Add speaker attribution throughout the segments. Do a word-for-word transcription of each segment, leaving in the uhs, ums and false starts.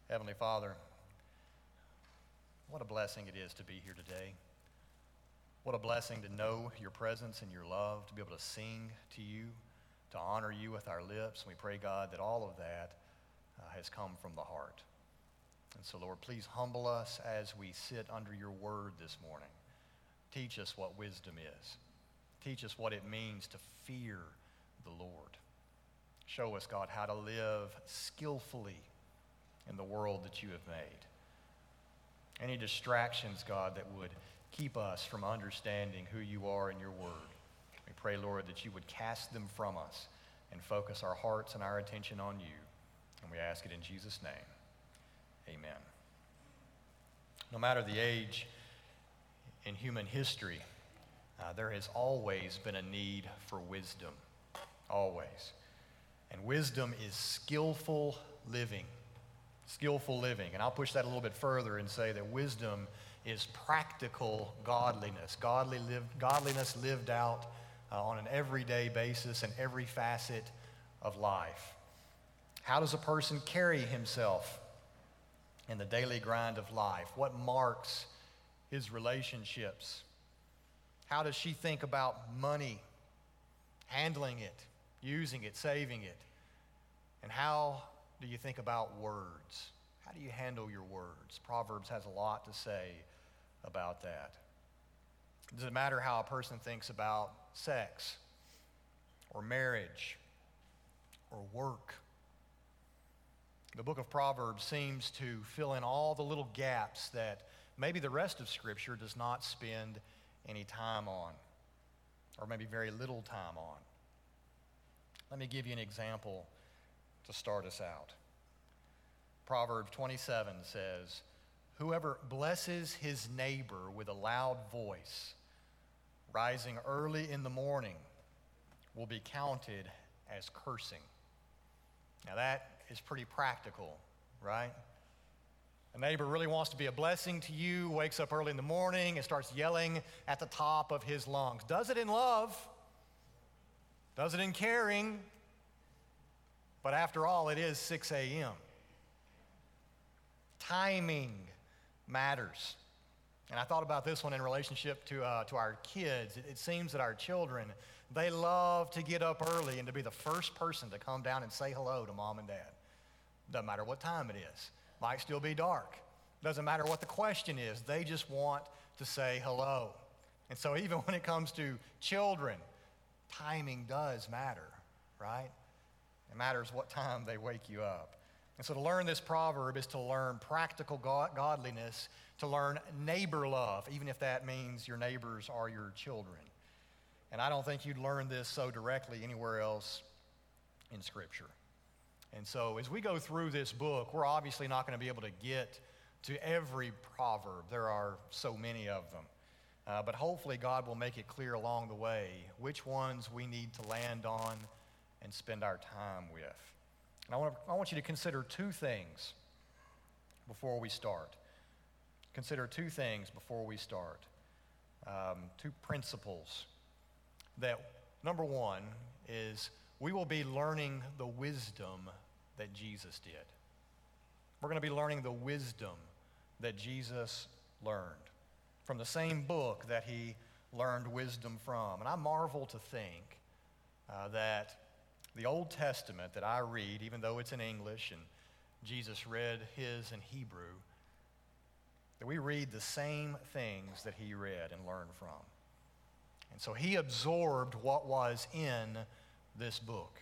Speaker 1: Heavenly Father, what a blessing it is to be here today. What a blessing to know your presence and your love, to be able to sing to you, to honor you with our lips. And we pray, God, that all of that uh, has come from the heart. And so, Lord, please humble us as we sit under your word this morning. Teach us what wisdom is. Teach us what it means to fear the Lord. Show us, God, how to live skillfully in the world that you have made. Any distractions, God, that would keep us from understanding who you are in your word. We pray, Lord, that you would cast them from us and focus our hearts and our attention on you. And we ask it in Jesus' name. Amen. No matter the age in human history, uh, there has always been a need for wisdom. Always. And wisdom is skillful living. Skillful living. And I'll push that a little bit further and say that wisdom is practical godliness. Godly live, godliness lived out uh, on an everyday basis in every facet of life. How does a person carry himself in the daily grind of life? What marks his relationships? How does she think about money, handling it, using it, saving it? And how do you think about words? How do you handle your words? Proverbs has a lot to say about that. Does it matter how a person thinks about sex or marriage or work? The book of Proverbs seems to fill in all the little gaps that maybe the rest of Scripture does not spend any time on, or maybe very little time on. Let me give you an example to start us out. Proverbs twenty-seven says, "Whoever blesses his neighbor with a loud voice, rising early in the morning, will be counted as cursing." Now that is pretty practical, right? A neighbor really wants to be a blessing to you, wakes up early in the morning and starts yelling at the top of his lungs. Does it in love, does it in caring, but after all, it is six a.m. Timing matters. And I thought about this one in relationship to, uh, to our kids. It, it seems that our children, they love to get up early and to be the first person to come down and say hello to mom and dad. Doesn't matter what time it is. Might still be dark. Doesn't matter what the question is. They just want to say hello. And so even when it comes to children, timing does matter, right? It matters what time they wake you up. And so to learn this proverb is to learn practical godliness, to learn neighbor love, even if that means your neighbors are your children. And I don't think you'd learn this so directly anywhere else in Scripture. And so as we go through this book, we're obviously not going to be able to get to every proverb. There are so many of them. Uh, but hopefully God will make it clear along the way which ones we need to land on and spend our time with. And I want, to, I want you to consider two things before we start. Consider two things before we start. Um, two principles. That number one is we will be learning the wisdom that Jesus did. We're going to be learning the wisdom that Jesus learned from the same book that he learned wisdom from. And I marvel to think uh, that the Old Testament that I read, even though it's in English and Jesus read his in Hebrew, that we read the same things that he read and learned from. And so he absorbed what was in this book.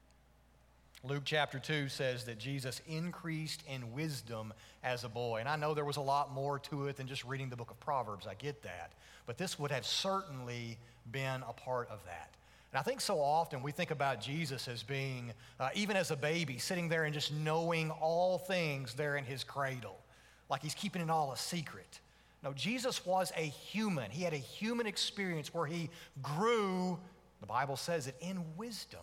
Speaker 1: Luke chapter two says that Jesus increased in wisdom as a boy. And I know there was a lot more to it than just reading the book of Proverbs. I get that. But this would have certainly been a part of that. And I think so often we think about Jesus as being, uh, even as a baby, sitting there and just knowing all things there in his cradle, like he's keeping it all a secret. No, Jesus was a human. He had a human experience where he grew, the Bible says it, in wisdom.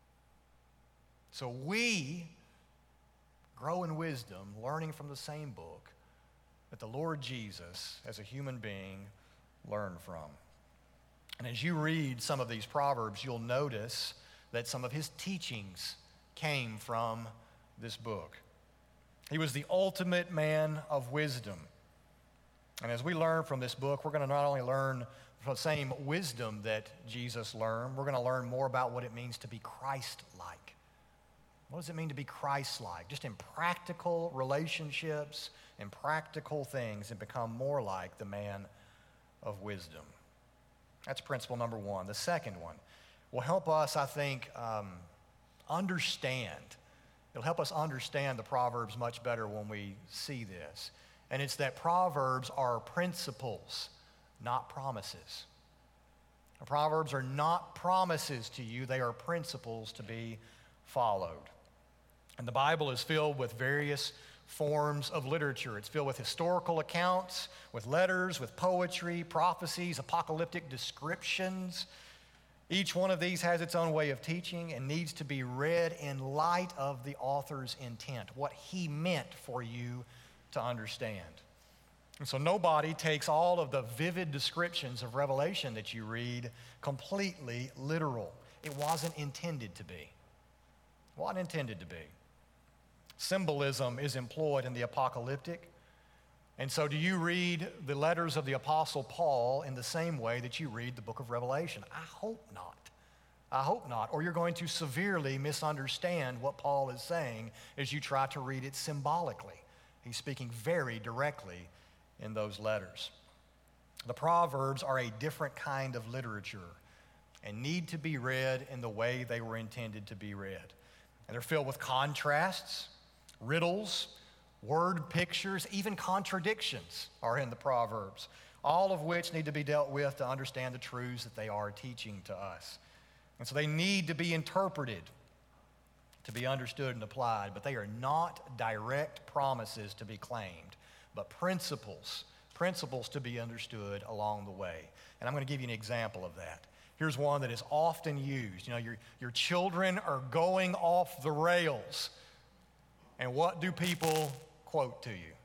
Speaker 1: So we grow in wisdom, learning from the same book that the Lord Jesus, as a human being, learned from. And as you read some of these Proverbs, you'll notice that some of his teachings came from this book. He was the ultimate man of wisdom. And as we learn from this book, we're going to not only learn the same wisdom that Jesus learned, we're going to learn more about what it means to be Christ-like. What does it mean to be Christ-like? Just in practical relationships and practical things, and become more like the man of wisdom. That's principle number one. The second one will help us, I think, um, understand. It'll help us understand the Proverbs much better when we see this. And it's that Proverbs are principles, not promises. The Proverbs are not promises to you. They are principles to be followed. And the Bible is filled with various forms of literature. It's filled with historical accounts, with letters, with poetry, prophecies, apocalyptic descriptions. Each one of these has its own way of teaching and needs to be read in light of the author's intent, what he meant for you to understand. And so nobody takes all of the vivid descriptions of Revelation that you read completely literal. It wasn't intended to be. It wasn't intended to be. Symbolism is employed in the apocalyptic. And so do you read the letters of the Apostle Paul in the same way that you read the book of Revelation? I hope not. I hope not. Or you're going to severely misunderstand what Paul is saying as you try to read it symbolically. He's speaking very directly in those letters. The Proverbs are a different kind of literature and need to be read in the way they were intended to be read. And they're filled with contrasts, riddles, word pictures, even contradictions are in the Proverbs, all of which need to be dealt with to understand the truths that they are teaching to us. And so they need to be interpreted, to be understood and applied, but they are not direct promises to be claimed, but principles, principles to be understood along the way. And I'm going to give you an example of that. Here's one that is often used. You know, your, your children are going off the rails. And what do people quote to you?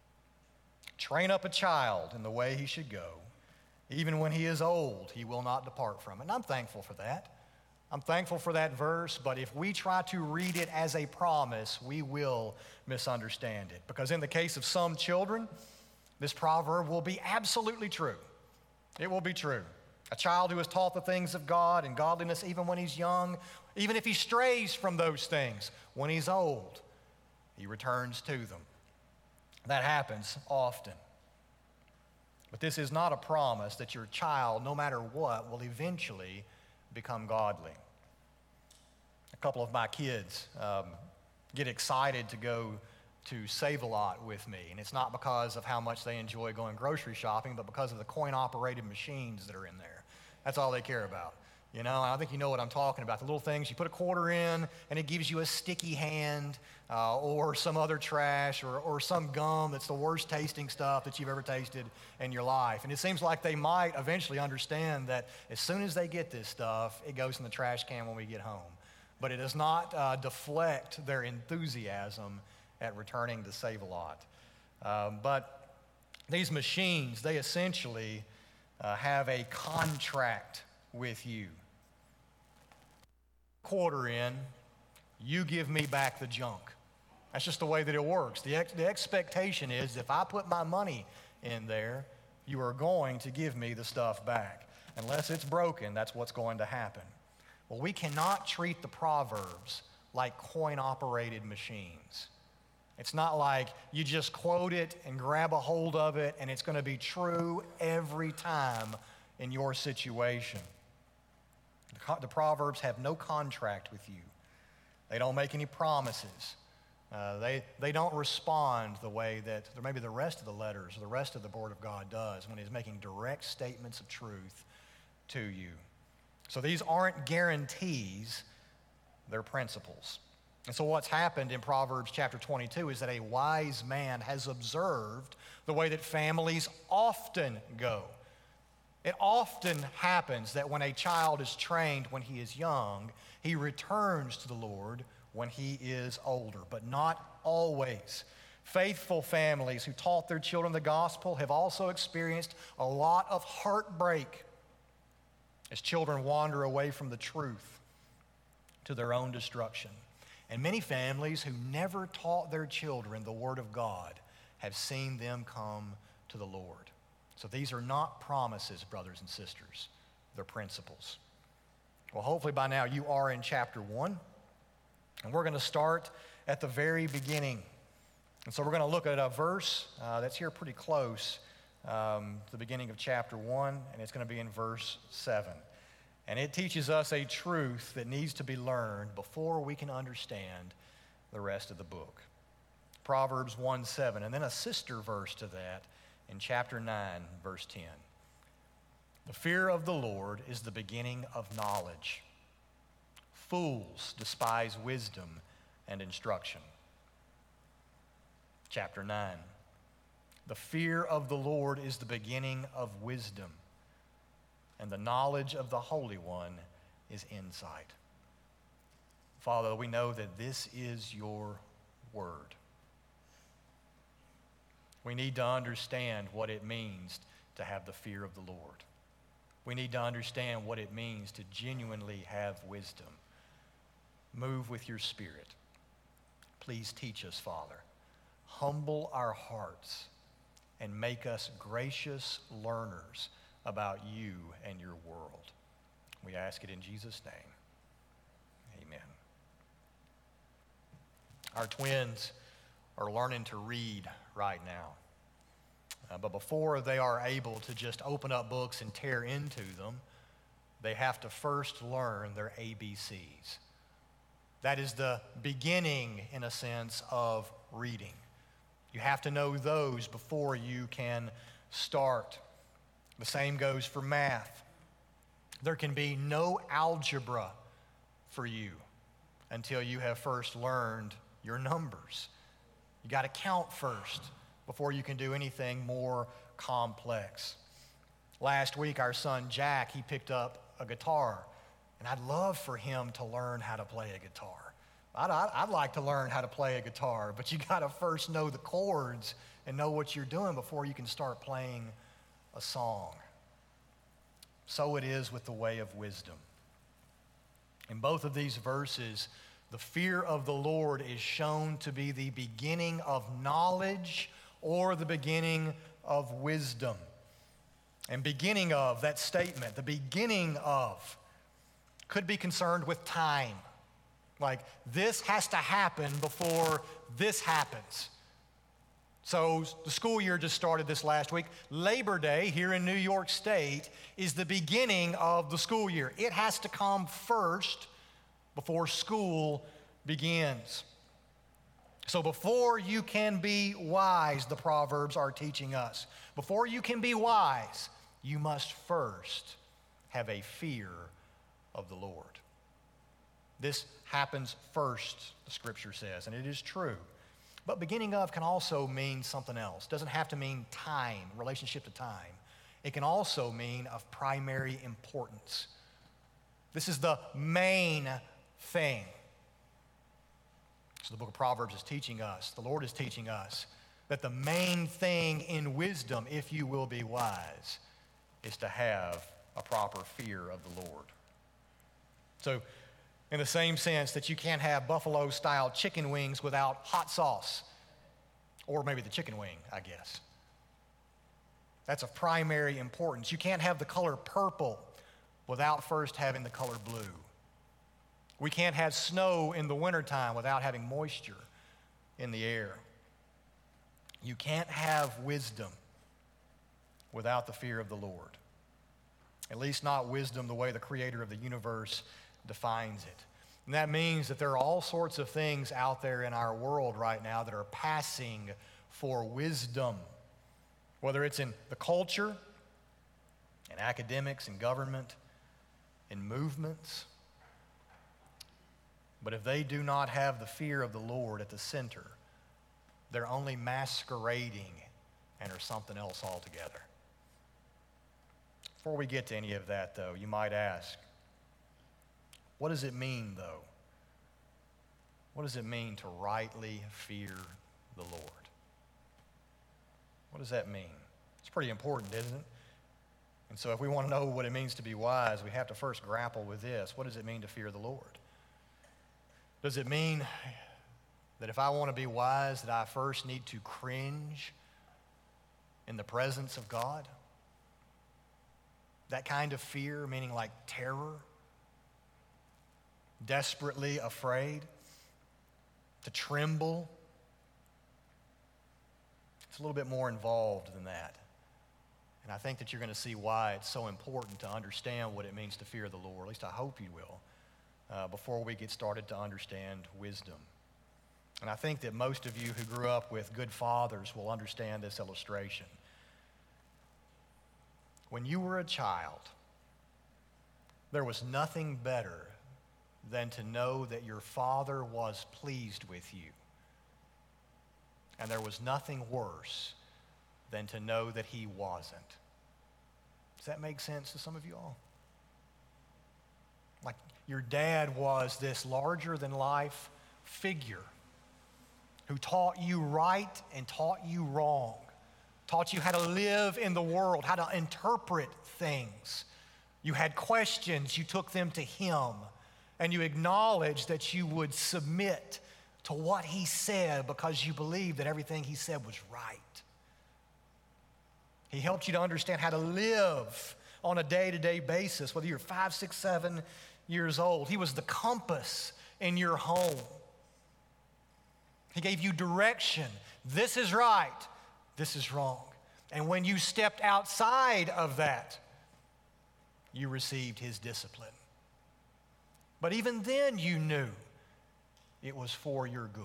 Speaker 1: Train up a child in the way he should go. Even when he is old, he will not depart from it. And I'm thankful for that. I'm thankful for that verse, but if we try to read it as a promise, we will misunderstand it. Because in the case of some children, this proverb will be absolutely true. It will be true. A child who is taught the things of God and godliness even when he's young, even if he strays from those things, when he's old, he returns to them. That happens often. But this is not a promise that your child, no matter what, will eventually become godly. A couple of my kids um, get excited to go to Save-A-Lot with me, and it's not because of how much they enjoy going grocery shopping, but because of the coin-operated machines that are in there. That's all they care about. You know, I think you know what I'm talking about. The little things, you put a quarter in, and it gives you a sticky hand, uh, or some other trash, or, or some gum that's the worst tasting stuff that you've ever tasted in your life. And it seems like they might eventually understand that as soon as they get this stuff, it goes in the trash can when we get home. But it does not uh, deflect their enthusiasm at returning to Save-A-Lot. Um, but these machines, they essentially uh, have a contract with you. Quarter in, you give me back the junk. That's just the way that it works. The, ex- the expectation is if I put my money in there, you are going to give me the stuff back. Unless it's broken, that's what's going to happen. Well, we cannot treat the Proverbs like coin-operated machines. It's not like you just quote it and grab a hold of it and it's going to be true every time in your situation. The Proverbs have no contract with you. They don't make any promises. Uh, they, they don't respond the way that maybe the rest of the letters or the rest of the Word of God does when He's making direct statements of truth to you. So these aren't guarantees, they're principles. And so what's happened in Proverbs chapter twenty-two is that a wise man has observed the way that families often go. It often happens that when a child is trained when he is young, he returns to the Lord when he is older, but not always. Faithful families who taught their children the gospel have also experienced a lot of heartbreak as children wander away from the truth to their own destruction. And many families who never taught their children the Word of God have seen them come to the Lord. So these are not promises, brothers and sisters. They're principles. Well, hopefully by now you are in chapter one. And we're going to start at the very beginning. And so we're going to look at a verse uh, that's here pretty close um, to the beginning of chapter one, and it's going to be in verse seven. And it teaches us a truth that needs to be learned before we can understand the rest of the book. Proverbs one seven, and then a sister verse to that in chapter nine, verse ten. The fear of the Lord is the beginning of knowledge. Fools despise wisdom and instruction. Chapter nine. The fear of the Lord is the beginning of wisdom, and the knowledge of the Holy One is insight. Father, we know that this is your word. We need to understand what it means to have the fear of the Lord. We need to understand what it means to genuinely have wisdom. Move with your Spirit. Please teach us, Father. Humble our hearts and make us gracious learners about you and your world. We ask it in Jesus' name. Amen. Our twins are learning to read right now. Uh, but before they are able to just open up books and tear into them, they have to first learn their A B Cs. That is the beginning, in a sense, of reading. You have to know those before you can start. The same goes for math. There can be no algebra for you until you have first learned your numbers. You got to count first before you can do anything more complex. Last week, our son Jack, he picked up a guitar, and I'd love for him to learn how to play a guitar. I'd, I'd, I'd like to learn how to play a guitar, but you got to first know the chords and know what you're doing before you can start playing a song. So it is with the way of wisdom. In both of these verses, the fear of the Lord is shown to be the beginning of knowledge or the beginning of wisdom. And beginning of, that statement, the beginning of, could be concerned with time. Like, this has to happen before this happens. So the school year just started this last week. Labor Day here in New York State is the beginning of the school year. It has to come first before school begins. So before you can be wise, the Proverbs are teaching us, before you can be wise, you must first have a fear of the Lord. This happens first, the Scripture says, and it is true. But beginning of can also mean something else. It doesn't have to mean time, relationship to time. It can also mean of primary importance. This is the main thing. So the book of Proverbs is teaching us, the Lord is teaching us, that the main thing in wisdom, if you will be wise, is to have a proper fear of the Lord. So, in the same sense that you can't have buffalo-style chicken wings without hot sauce, or maybe the chicken wing, I guess. That's of primary importance. You can't have the color purple without first having the color blue. We can't have snow in the wintertime without having moisture in the air. You can't have wisdom without the fear of the Lord. At least not wisdom the way the creator of the universe defines it. And that means that there are all sorts of things out there in our world right now that are passing for wisdom, whether it's in the culture, in academics, in government, in movements. But if they do not have the fear of the Lord at the center, they're only masquerading and are something else altogether. Before we get to any of that, though, you might ask, what does it mean, though? What does it mean to rightly fear the Lord? What does that mean? It's pretty important, isn't it? And so if we want to know what it means to be wise, we have to first grapple with this. What does it mean to fear the Lord? Does it mean that if I want to be wise, that I first need to cringe in the presence of God? That kind of fear, meaning like terror, desperately afraid, to tremble. It's a little bit more involved than that. And I think that you're going to see why it's so important to understand what it means to fear the Lord. At least I hope you will, uh, before we get started to understand wisdom. And I think that most of you who grew up with good fathers will understand this illustration. When you were a child, there was nothing better than to know that your father was pleased with you. And there was nothing worse than to know that he wasn't. Does that make sense to some of you all? Like your dad was this larger than life figure who taught you right and taught you wrong, taught you how to live in the world, how to interpret things. You had questions, you took them to him, and you acknowledged that you would submit to what he said because you believed that everything he said was right. He helped you to understand how to live on a day-to-day basis, whether you're five, six, seven years old. He was the compass in your home. He gave you direction. This is right. This is wrong. And when you stepped outside of that, you received his discipline. But even then you knew it was for your good.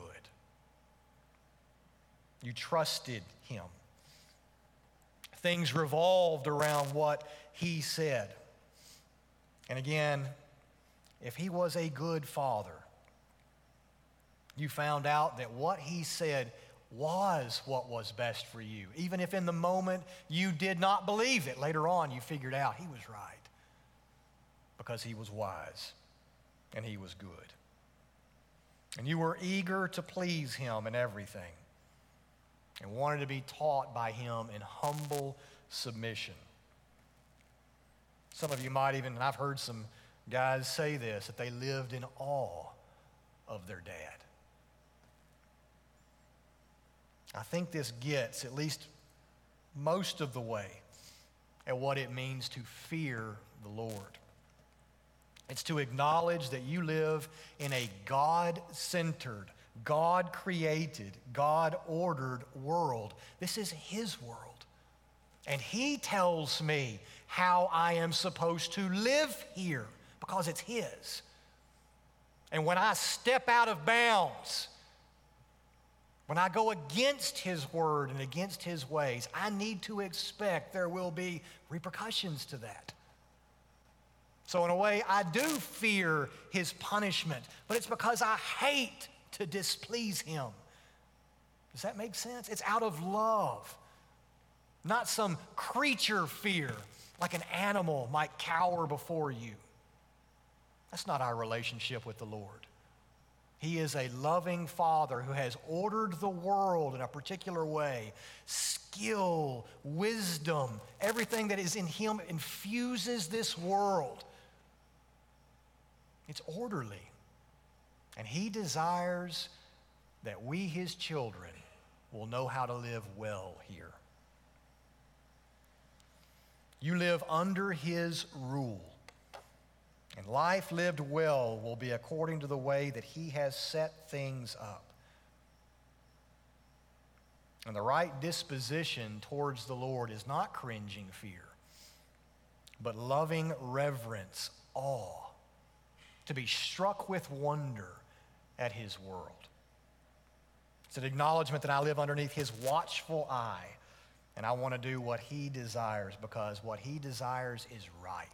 Speaker 1: You trusted him. Things revolved around what he said. And again, if he was a good father, you found out that what he said was what was best for you. Even if in the moment you did not believe it, later on you figured out he was right because he was wise and he was good. And you were eager to please him in everything and wanted to be taught by him in humble submission. Some of you might even, and I've heard some guys say this, that they lived in awe of their dad. I think this gets at least most of the way at what it means to fear the Lord. It's to acknowledge that you live in a God-centered, God-created, God-ordered world. This is his world. And he tells me how I am supposed to live here because it's his. And when I step out of bounds, when I go against his word and against his ways, I need to expect there will be repercussions to that. So in a way, I do fear his punishment, but it's because I hate to displease him. Does that make sense? It's out of love, not some creature fear like an animal might cower before you. That's not our relationship with the Lord. He is a loving Father who has ordered the world in a particular way. Skill, wisdom, everything that is in him infuses this world. It's orderly. And he desires that we, his children, will know how to live well here. You live under his rule. And life lived well will be according to the way that he has set things up. And the right disposition towards the Lord is not cringing fear, but loving reverence, awe, to be struck with wonder at his world. It's an acknowledgement that I live underneath his watchful eye, and I want to do what he desires because what he desires is right.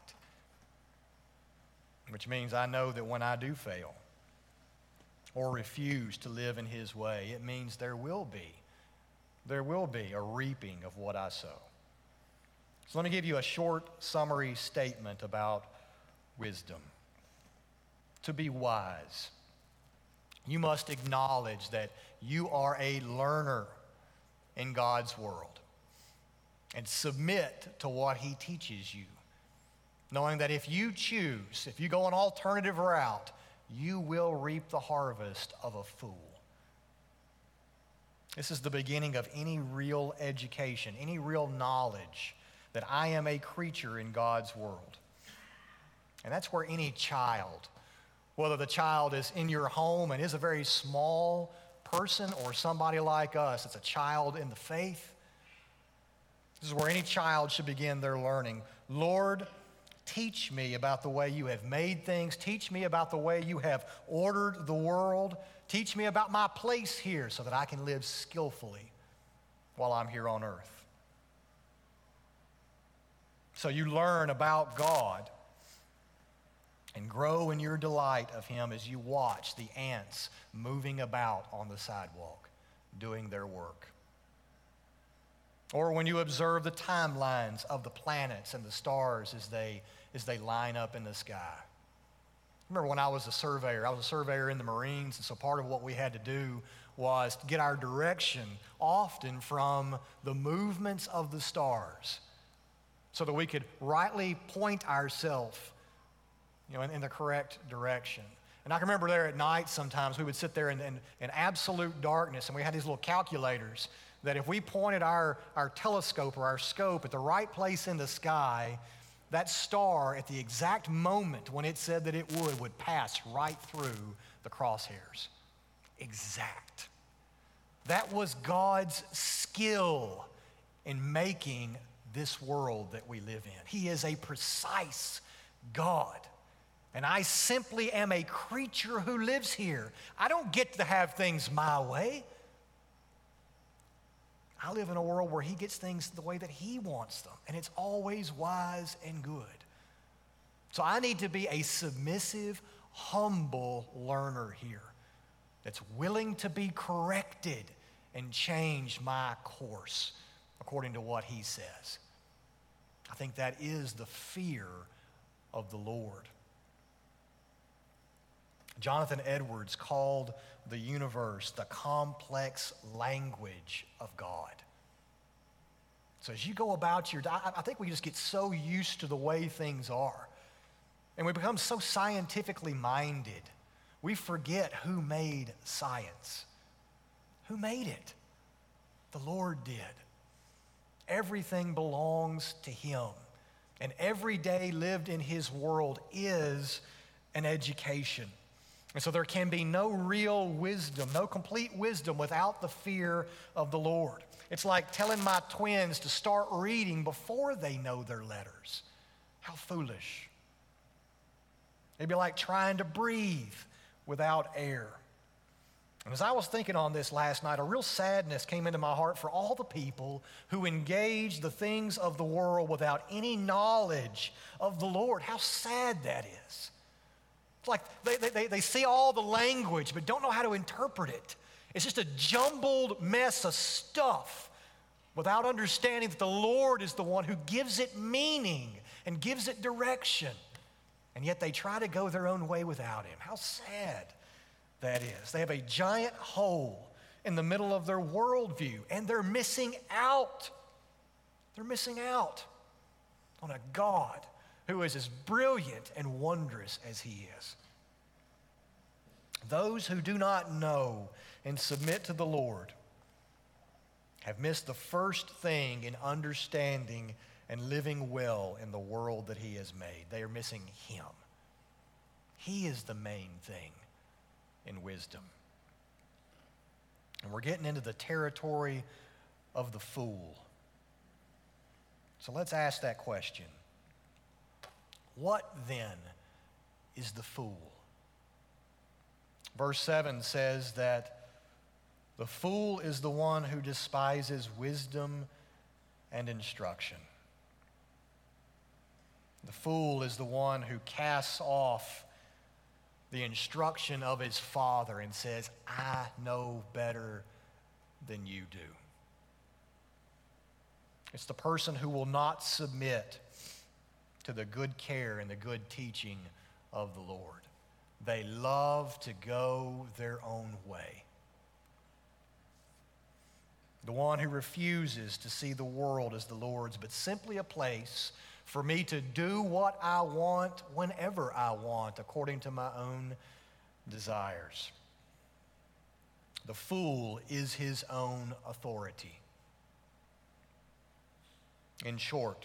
Speaker 1: Which means I know that when I do fail or refuse to live in his way, it means there will be, there will be a reaping of what I sow. So let me give you a short summary statement about wisdom. To be wise, you must acknowledge that you are a learner in God's world and submit to what he teaches you, knowing that if you choose, if you go an alternative route, you will reap the harvest of a fool. This is the beginning of any real education, any real knowledge that I am a creature in God's world. And that's where any child, whether the child is in your home and is a very small person or somebody like us, it's a child in the faith, this is where any child should begin their learning. Lord, teach me about the way you have made things. Teach me about the way you have ordered the world. Teach me about my place here so that I can live skillfully while I'm here on earth. So you learn about God and grow in your delight of Him as you watch the ants moving about on the sidewalk, doing their work. Or when you observe the timelines of the planets and the stars as they, as they line up in the sky. I remember when I was a surveyor, I was a surveyor in the Marines, and so part of what we had to do was to get our direction often from the movements of the stars so that we could rightly point ourselves, you know, in, in the correct direction. And I can remember there at night sometimes we would sit there in, in, in absolute darkness, and we had these little calculators that if we pointed our, our telescope or our scope at the right place in the sky, that star at the exact moment when it said that it would, would pass right through the crosshairs. Exact. That was God's skill in making this world that we live in. He is a precise God. And I simply am a creature who lives here. I don't get to have things my way. I live in a world where He gets things the way that He wants them, and it's always wise and good. So I need to be a submissive, humble learner here that's willing to be corrected and change my course according to what He says. I think that is the fear of the Lord. Jonathan Edwards called the universe the complex language of God. So as you go about your, I think we just get so used to the way things are, and we become so scientifically minded, we forget who made science. Who made it? The Lord did. Everything belongs to Him, and every day lived in His world is an education. And so there can be no real wisdom, no complete wisdom without the fear of the Lord. It's like telling my twins to start reading before they know their letters. How foolish. It'd be like trying to breathe without air. And as I was thinking on this last night, a real sadness came into my heart for all the people who engage the things of the world without any knowledge of the Lord. How sad that is. It's like they, they, they see all the language but don't know how to interpret it. It's just a jumbled mess of stuff without understanding that the Lord is the one who gives it meaning and gives it direction. And yet they try to go their own way without Him. How sad that is. They have a giant hole in the middle of their worldview, and they're missing out. They're missing out on a God who is as brilliant and wondrous as He is. Those who do not know and submit to the Lord have missed the first thing in understanding and living well in the world that He has made. They are missing Him. He is the main thing in wisdom. And we're getting into the territory of the fool. So let's ask that question. What then is the fool? Verse seven says that the fool is the one who despises wisdom and instruction. The fool is the one who casts off the instruction of his father and says, I know better than you do. It's the person who will not submit to the good care and the good teaching of the Lord. They love to go their own way. The one who refuses to see the world as the Lord's, but simply a place for me to do what I want whenever I want, according to my own desires. The fool is his own authority. In short,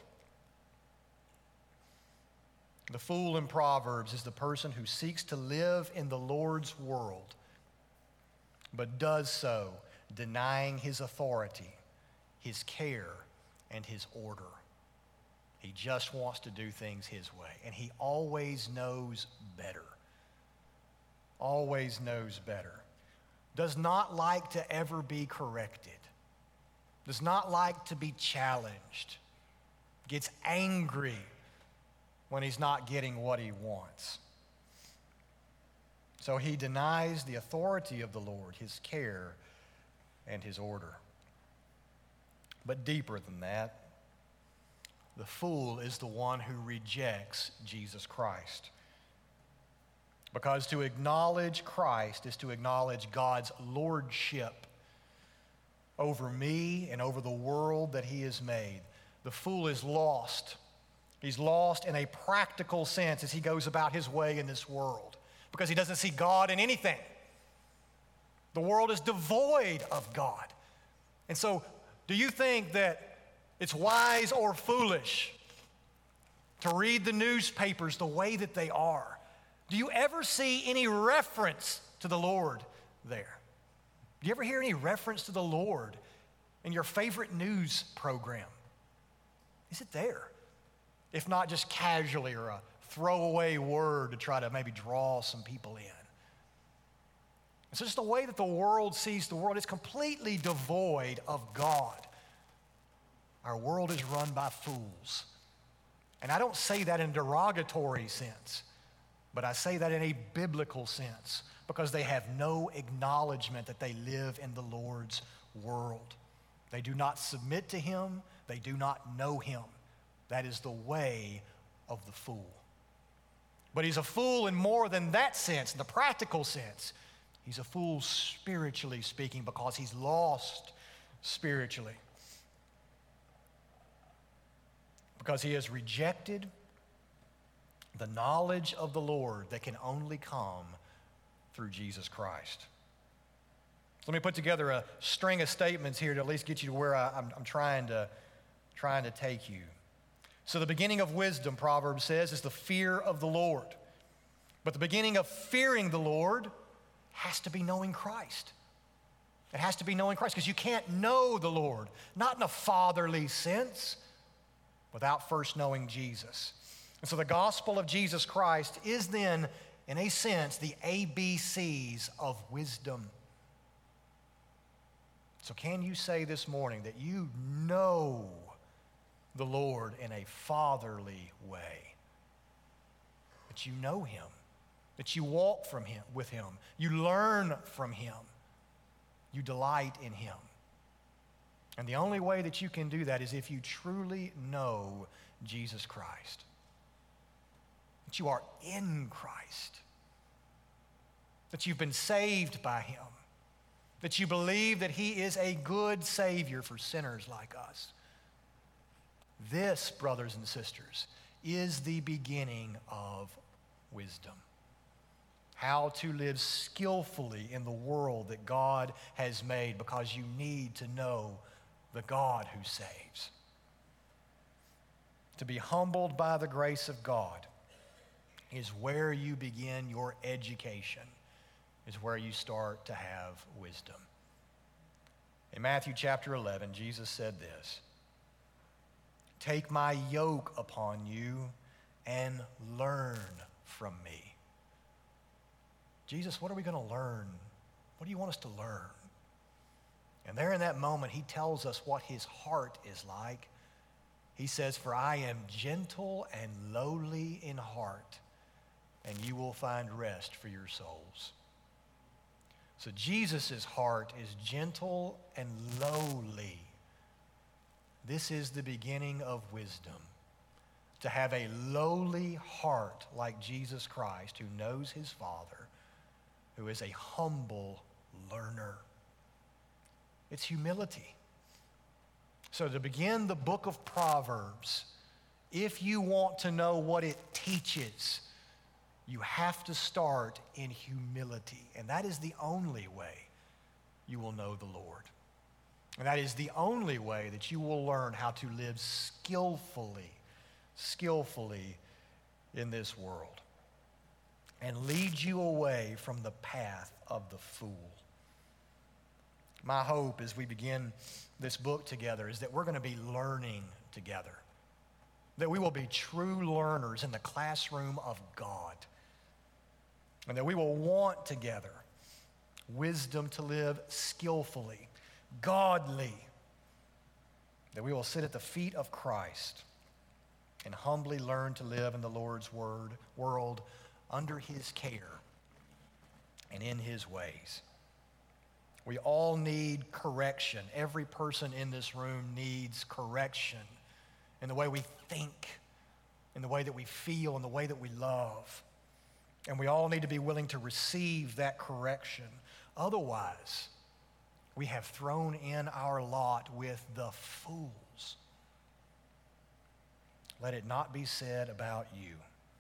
Speaker 1: the fool in Proverbs is the person who seeks to live in the Lord's world, but does so denying his authority, his care, and his order. He just wants to do things his way, and he always knows better. Always knows better. Does not like to ever be corrected. Does not like to be challenged. Gets angry when he's not getting what he wants. So he denies the authority of the Lord, his care, and his order. But deeper than that, the fool is the one who rejects Jesus Christ. Because to acknowledge Christ is to acknowledge God's lordship over me and over the world that he has made. The fool is lost. He's lost in a practical sense as he goes about his way in this world because he doesn't see God in anything. The world is devoid of God. And so, do you think that it's wise or foolish to read the newspapers the way that they are? Do you ever see any reference to the Lord there? Do you ever hear any reference to the Lord in your favorite news program? Is it there? If not just casually or a throwaway word to try to maybe draw some people in. It's just the way that the world sees the world. It's completely devoid of God. Our world is run by fools. And I don't say that in a derogatory sense, but I say that in a biblical sense because they have no acknowledgement that they live in the Lord's world. They do not submit to him. They do not know him. That is the way of the fool. But he's a fool in more than that sense, in the practical sense. He's a fool spiritually speaking because he's lost spiritually. Because he has rejected the knowledge of the Lord that can only come through Jesus Christ. So let me put together a string of statements here to at least get you to where I, I'm, I'm trying to, trying to take you. So the beginning of wisdom, Proverbs says, is the fear of the Lord. But the beginning of fearing the Lord has to be knowing Christ. It has to be knowing Christ because you can't know the Lord, not in a fatherly sense, without first knowing Jesus. And so the gospel of Jesus Christ is then, in a sense, the A B Cs of wisdom. So can you say this morning that you know the Lord in a fatherly way? That you know him, that you walk from him, with him, you learn from him, you delight in him. And the only way that you can do that is if you truly know Jesus Christ. That you are in Christ. That you've been saved by him. That you believe that he is a good Savior for sinners like us. This, brothers and sisters, is the beginning of wisdom. How to live skillfully in the world that God has made because you need to know the God who saves. To be humbled by the grace of God is where you begin your education, is where you start to have wisdom. In Matthew chapter eleven, Jesus said this, "Take my yoke upon you and learn from me." Jesus, what are we going to learn? What do you want us to learn? And there in that moment, he tells us what his heart is like. He says, "For I am gentle and lowly in heart, and you will find rest for your souls." So Jesus' heart is gentle and lowly. This is the beginning of wisdom. To have a lowly heart like Jesus Christ, who knows his Father, who is a humble learner. It's humility. So to begin the book of Proverbs, if you want to know what it teaches,
Speaker 2: you have to start in humility. And that is the only way you will know the Lord. And that is the only way that you will learn how to live skillfully, skillfully in this world and lead you away from the path of the fool. My hope as we begin this book together is that we're going to be learning together, that we will be true learners in the classroom of God, and that we will want together wisdom to live skillfully, godly, that we will sit at the feet of Christ and humbly learn to live in the Lord's word, world under his care and in his ways. We all need correction. Every person in this room needs correction in the way we think, in the way that we feel, in the way that we love. And we all need to be willing to receive that correction. Otherwise, we have thrown in our lot with the fools. Let it not be said about you.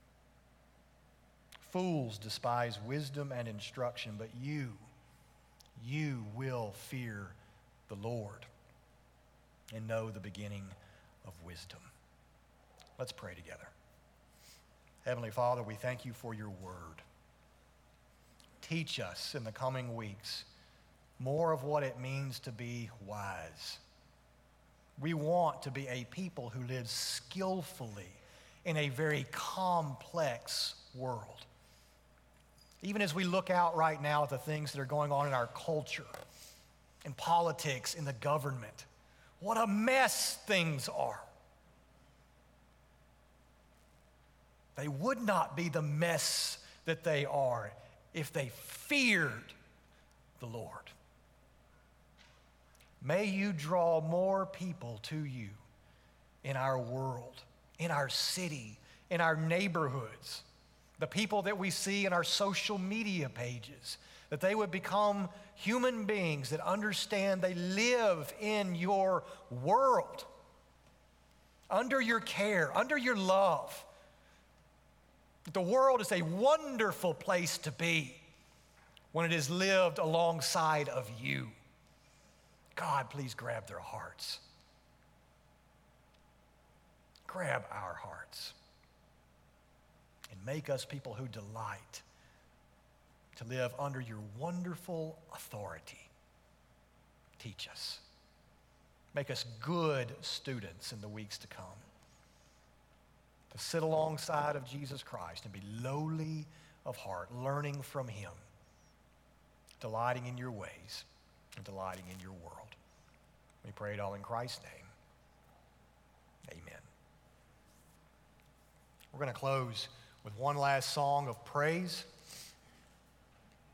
Speaker 2: Fools despise wisdom and instruction, but you, you will fear the Lord and know the beginning of wisdom. Let's pray together. Heavenly Father, we thank you for your word. Teach us in the coming weeks more of what it means to be wise. We want to be a people who live skillfully in a very complex world. Even as we look out right now at the things that are going on in our culture, in politics, in the government, what a mess things are. They would not be the mess that they are if they feared the Lord. May you draw more people to you in our world, in our city, in our neighborhoods, the people that we see in our social media pages, that they would become human beings that understand they live in your world, under your care, under your love. The world is a wonderful place to be when it is lived alongside of you. God, please grab their hearts. Grab our hearts and make us people who delight to live under your wonderful authority. Teach us. Make us good students in the weeks to come. To sit alongside of Jesus Christ and be lowly of heart, learning from him, delighting in your ways and delighting in your world. We pray it all in Christ's name. Amen. We're going to close with one last song of praise.